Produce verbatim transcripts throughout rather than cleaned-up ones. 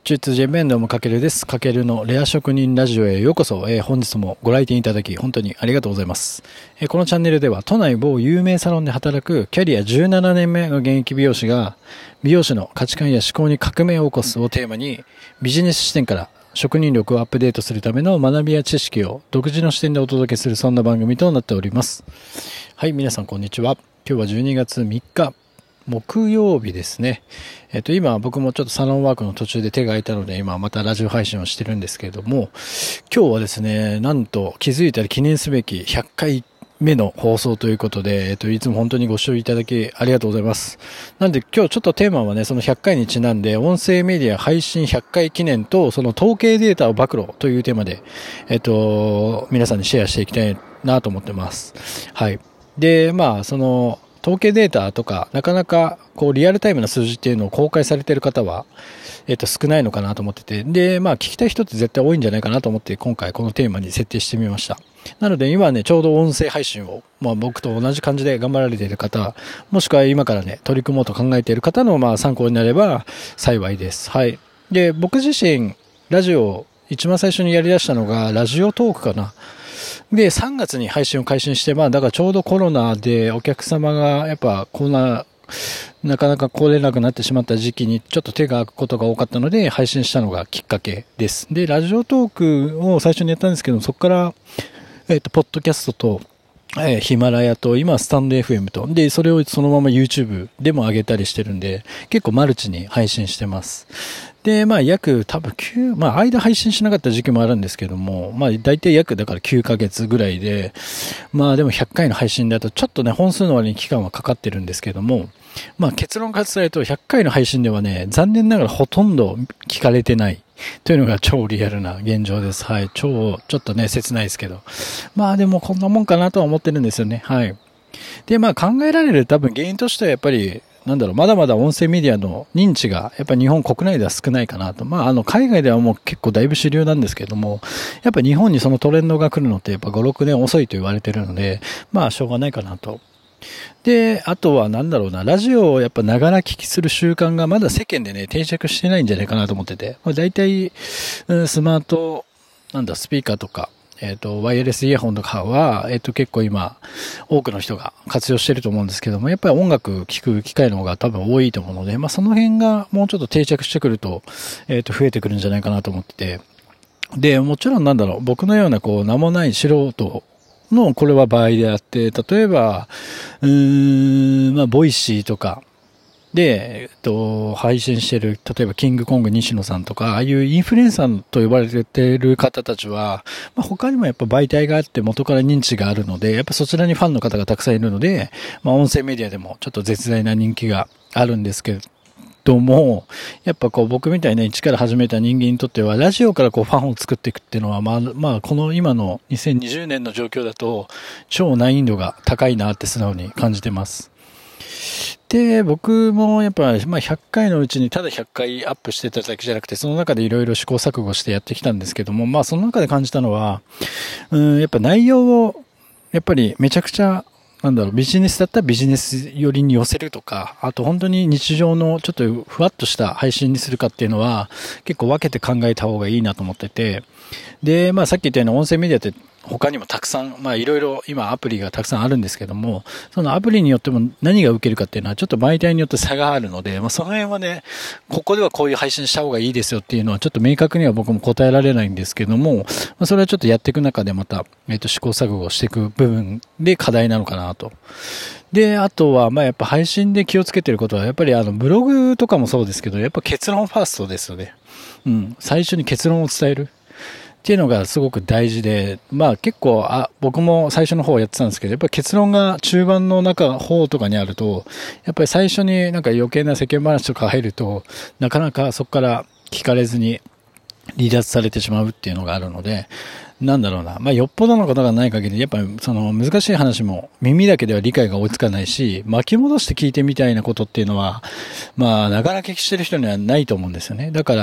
中通ジェンメンどうもかけるです。かけるのレア職人ラジオへようこそ。えー、本日もご来店いただき本当にありがとうございます。えー、このチャンネルでは都内某有名サロンで働くキャリアじゅうななねんめの現役美容師が美容師の価値観や思考に革命を起こすをテーマにビジネス視点から職人力をアップデートするための学びや知識を独自の視点でお届けするそんな番組となっております。はい、皆さんこんにちは。今日はじゅうにがつみっか。木曜日ですね。えっと、今僕もちょっとサロンワークの途中で手が空いたので、今またラジオ配信をしてるんですけれども、今日はですね、なんと気づいたら記念すべきひゃっかいめの放送ということで、えっと、いつも本当にご視聴いただきありがとうございます。なんで今日ちょっとテーマはね、そのひゃっかいにちなんで、音声メディア配信ひゃっかい記念と、その統計データを暴露というテーマで、えっと、皆さんにシェアしていきたいなと思ってます。はい。で、まあ、その、統計データとか、なかなかこうリアルタイムな数字っていうのを公開されている方は、えっと少ないのかなと思ってて、で、まあ聞きたい人って絶対多いんじゃないかなと思って今回このテーマに設定してみました。なので今ね、ちょうど音声配信を、まあ僕と同じ感じで頑張られている方、もしくは今からね、取り組もうと考えている方のまあ参考になれば幸いです。はい。で、僕自身、ラジオを一番最初にやり出したのがラジオトークかな。で、さんがつに配信を開始して、まあ、だからちょうどコロナでお客様が、やっぱ、こんな、なかなか来れなくなってしまった時期に、ちょっと手が空くことが多かったので、配信したのがきっかけです。で、ラジオトークを最初にやったんですけど、そこから、えっと、ポッドキャストと、えー、ヒマラヤと、今、スタンド エフエム と、で、それをそのまま YouTube でも上げたりしてるんで、結構マルチに配信してます。で、まあ、約多分きゅう、まあ、間配信しなかった時期もあるんですけども、まあ、大体約だからきゅうかげつぐらいで、まあ、でもひゃっかいの配信だとちょっとね、本数の割に期間はかかってるんですけども、まあ、結論から伝えるとひゃっかいの配信ではね、残念ながらほとんど聞かれてない。というのが超リアルな現状です。はい。超、ちょっとね、切ないですけど。まあでもこんなもんかなとは思ってるんですよね。はい。で、まあ考えられる多分原因としてはやっぱり、なんだろう、まだまだ音声メディアの認知が、やっぱ日本国内では少ないかなと。まあ、あの、海外ではもう結構だいぶ主流なんですけれども、やっぱ日本にそのトレンドが来るのってやっぱご、ろくねん遅いと言われてるので、まあ、しょうがないかなと。で、あとはなんだろうな、ラジオをやっぱながら聞きする習慣がまだ世間でね、定着してないんじゃないかなと思ってて、まあ、大体、うん、スマート、なんだ、スピーカーとか、えっと、ワイヤレスイヤホンとかは、えっと、結構今、多くの人が活用してると思うんですけども、やっぱり音楽聴く機会の方が多分多いと思うので、まあ、その辺がもうちょっと定着してくると、えっと、増えてくるんじゃないかなと思ってて、で、もちろんなんだろう、僕のようなこう、名もない素人の、これは場合であって、例えば、うーん、まあ、ボイシーとか、で、えっと、配信してる、例えばキングコング西野さんとか、ああいうインフルエンサーと呼ばれている方たちは、まあ、他にもやっぱ媒体があって元から認知があるので、やっぱそちらにファンの方がたくさんいるので、まあ、音声メディアでもちょっと絶大な人気があるんですけども、やっぱこう僕みたいな一から始めた人間にとっては、ラジオからこうファンを作っていくっていうのは、まあ、まあ、この今のにせんにじゅうねんの状況だと、超難易度が高いなって素直に感じてます。で、僕もやっぱ、まあ、ひゃっかいのうちにただひゃっかいアップしてただけじゃなくて、その中でいろいろ試行錯誤してやってきたんですけども、まあ、その中で感じたのは、うん、やっぱ内容を、やっぱりめちゃくちゃ、なんだろう、ビジネスだったらビジネス寄りに寄せるとか、あと本当に日常のちょっとふわっとした配信にするかっていうのは、結構分けて考えた方がいいなと思ってて、で、まあ、さっき言ったように音声メディアって他にもたくさん、まあいろいろ今アプリがたくさんあるんですけども、そのアプリによっても何が受けるかっていうのはちょっと媒体によって差があるので、まあその辺はね、ここではこういう配信した方がいいですよっていうのはちょっと明確には僕も答えられないんですけども、まあそれはちょっとやっていく中でまた、えっと試行錯誤していく部分で課題なのかなと。で、あとは、まあやっぱ配信で気をつけてることは、やっぱりあのブログとかもそうですけど、やっぱ結論ファーストですよね。うん。最初に結論を伝える。っていうのがすごく大事で、まあ結構、あ、僕も最初の方やってたんですけど、やっぱり結論が中盤の中、方とかにあると、やっぱり最初になんか余計な世間話とか入ると、なかなかそこから聞かれずに離脱されてしまうっていうのがあるので、なんだろうな。まあ、よっぽどのことがない限り、やっぱりその難しい話も耳だけでは理解が追いつかないし、巻き戻して聞いてみたいなことっていうのは、まあ、なかなか聞きしてる人にはないと思うんですよね。だから、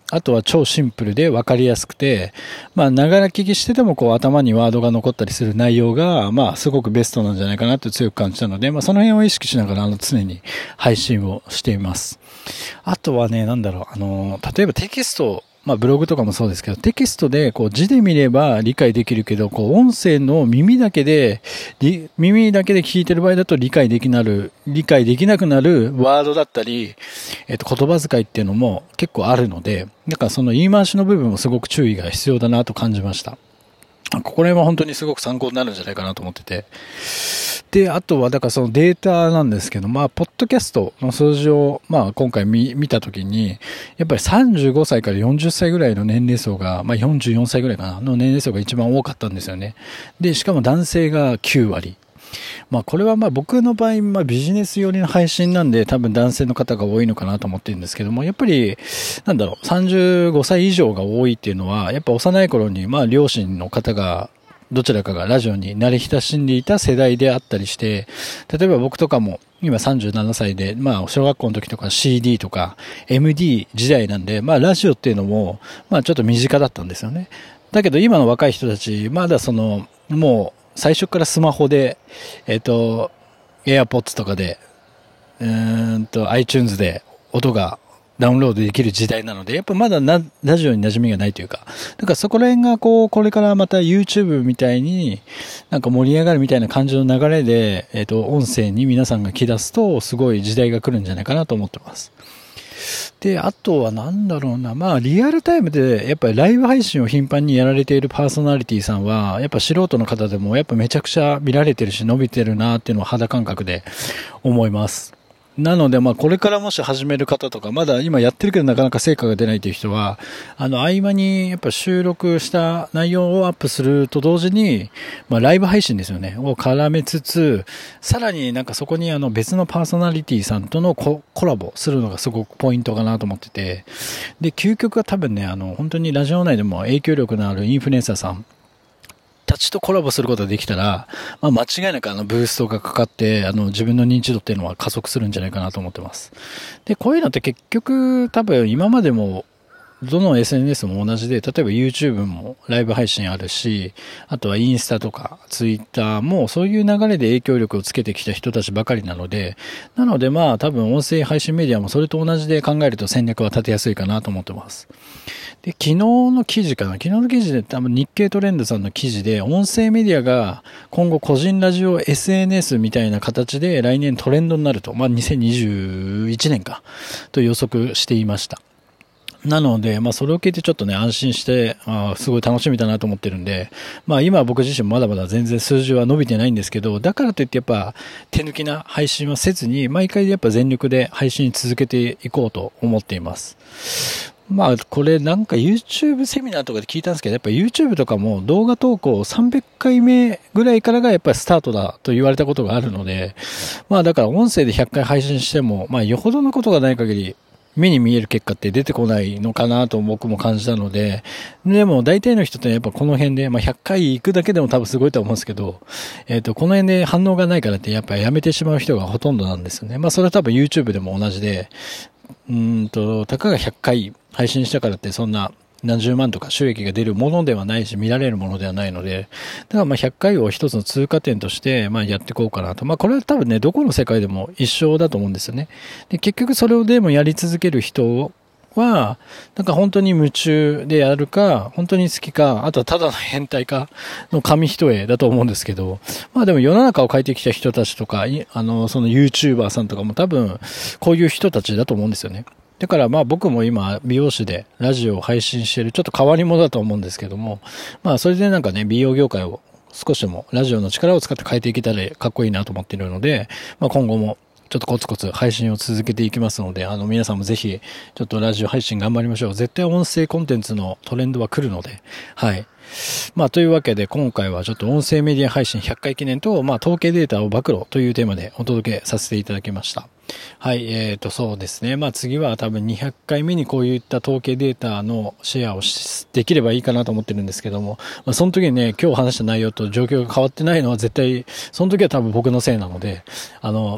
あとは超シンプルで分かりやすくて、まあ、ながら聞きしててもこう頭にワードが残ったりする内容が、まあ、すごくベストなんじゃないかなと強く感じたので、まあ、その辺を意識しながらあの常に配信をしています。あとはね、なんだろう、あの、例えばテキスト、まあブログとかもそうですけど、テキストでこう字で見れば理解できるけど、こう音声の耳だけで、耳だけで聞いてる場合だと理解できなる、理解できなくなるワードだったり、えっと言葉遣いっていうのも結構あるので、だからその言い回しの部分もすごく注意が必要だなと感じました。ここら辺は本当にすごく参考になるんじゃないかなと思ってて。で、あとは、だからそのデータなんですけど、まあ、ポッドキャストの数字を、まあ、今回見、見たときに、やっぱりさんじゅうごさいからよんじゅっさいぐらいの年齢層が、まあ、よんじゅうよんさいぐらいかな、の年齢層が一番多かったんですよね。で、しかも男性がきゅうわり。まあ、これはまあ僕の場合、まあビジネス寄りの配信なんで多分男性の方が多いのかなと思ってるんですけども、やっぱり、なんだろう、さんじゅうごさい以上が多いっていうのは、やっぱ幼い頃に、まあ両親の方が、どちらかがラジオに慣れ親しんでいた世代であったりして、例えば僕とかも今さんじゅうななさいで、まあ小学校の時とか シーディー とか エムディー 時代なんで、まあラジオっていうのも、まあちょっと身近だったんですよね。だけど今の若い人たち、まだその、もう最初からスマホで、えっと、AirPods とかで、うーんと iTunes で音がダウンロードできる時代なので、やっぱまだなラジオに馴染みがないというか、だからそこら辺がこう、これからまた YouTube みたいになんか盛り上がるみたいな感じの流れで、えっと、音声に皆さんが来出すと、すごい時代が来るんじゃないかなと思ってます。で、あとはなんだろうな、まあリアルタイムでやっぱりライブ配信を頻繁にやられているパーソナリティさんは、やっぱ素人の方でもやっぱめちゃくちゃ見られてるし伸びてるなっていうのを肌感覚で思います。なので、まあ、これからもし始める方とか、まだ今やってるけどなかなか成果が出ないという人は、あの、合間にやっぱ収録した内容をアップすると同時に、まあ、ライブ配信ですよね、を絡めつつ、さらになんかそこにあの別のパーソナリティさんとの コ, コラボするのがすごくポイントかなと思ってて、で、究極は多分ね、あの、本当にラジオ内でも影響力のあるインフルエンサーさん、たちとコラボすることができたら、まあ、間違いなくあのブーストがかかって、あの自分の認知度っていうのは加速するんじゃないかなと思ってます。で、こういうのって結局多分今までもどの エスエヌエス も同じで、例えば YouTube もライブ配信あるし、あとはインスタとか Twitter もそういう流れで影響力をつけてきた人たちばかりなので、なのでまあ多分音声配信メディアもそれと同じで考えると戦略は立てやすいかなと思ってます。で、昨日の記事かな昨日の記事で多分日経トレンドさんの記事で、音声メディアが今後個人ラジオ エスエヌエス みたいな形で来年トレンドになると、まあにせんにじゅういちねんか、と予測していました。なので、まあそれを聞いてちょっとね、安心して、あすごい楽しみだなと思ってるんで、まあ今は僕自身まだまだ全然数字は伸びてないんですけど、だからといってやっぱ手抜きな配信はせずに、毎回やっぱ全力で配信続けていこうと思っています。まあこれなんか YouTube セミナーとかで聞いたんですけど、やっぱ YouTube とかも動画投稿さんびゃっかいめぐらいからがやっぱりスタートだと言われたことがあるので、まあだから音声でひゃっかい配信しても、まあよほどのことがない限り、目に見える結果って出てこないのかなと僕も感じたので、でも大体の人ってやっぱこの辺で、まあひゃっかい行くだけでも多分すごいと思うんですけど、えっと、この辺で反応がないからってやっぱやめてしまう人がほとんどなんですよね。まあそれは多分 YouTube でも同じで、うーんと、たかがひゃっかい配信したからってそんな何十万とか収益が出るものではないし、見られるものではないので、だからまあひゃっかいを一つの通過点としてまあやっていこうかなと。まあこれは多分ね、どこの世界でも一緒だと思うんですよね。で、結局それをでもやり続ける人は、なんか本当に夢中でやるか、本当に好きか、あとはただの変態かの紙一重だと思うんですけど、まあでも世の中を変えてきた人たちとか、あの、その YouTuber さんとかも多分こういう人たちだと思うんですよね。だからまあ僕も今美容師でラジオを配信しているちょっと変わり者だと思うんですけども、まあそれでなんかね、美容業界を少しでもラジオの力を使って変えていけたらかっこいいなと思っているので、まあ今後もちょっとコツコツ配信を続けていきますので、あの皆さんもぜひちょっとラジオ配信頑張りましょう。絶対音声コンテンツのトレンドは来るので、はい。まあというわけで今回はちょっと音声メディア配信ひゃっかい記念と、まあ統計データを暴露というテーマでお届けさせていただきました。はい、えーとそうですね。まあ次は多分にひゃっかいめにこういった統計データのシェアをできればいいかなと思ってるんですけども、まあその時にね、今日話した内容と状況が変わってないのは絶対、その時は多分僕のせいなので、あの、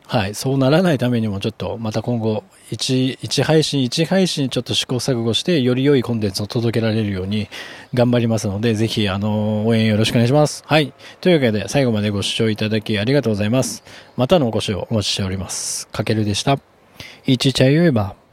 はい、そうならないためにもちょっとまた今後一、一配信一配信ちょっと試行錯誤してより良いコンテンツを届けられるように頑張りますので、ぜひあの応援よろしくお願いします。はい。というわけで最後までご視聴いただきありがとうございます。またのお越しをお待ちしております。かけるでした。いちちゃいよいば。